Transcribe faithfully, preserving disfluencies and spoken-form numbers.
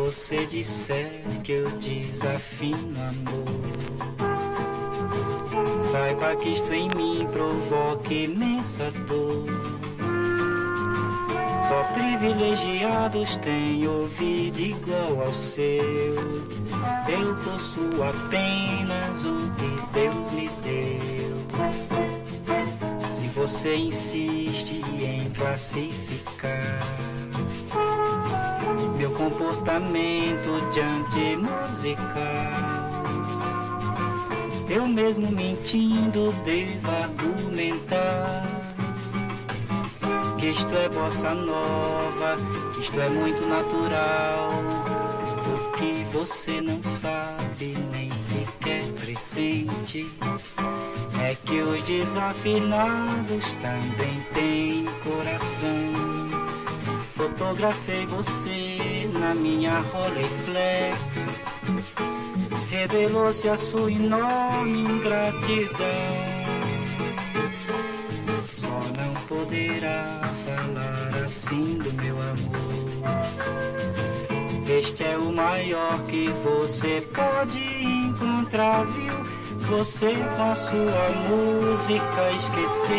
você disser que eu desafino amor, saiba que isto em mim provoca imensa dor. Só privilegiados têm ouvido igual ao seu. Eu possuo apenas o que Deus me deu. Se você insiste em classificar meu comportamento diante musical, eu mesmo mentindo devo argumentar que isto é bossa nova, que isto é muito natural. O que você não sabe, nem sequer pressente, é que os desafinados também têm coração. Fotografei você na minha Rolleiflex, revelou-se a sua enorme ingratidão. Só não poderá falar assim do meu amor. Este é o maior que você pode encontrar, viu? Você com a sua música esqueceu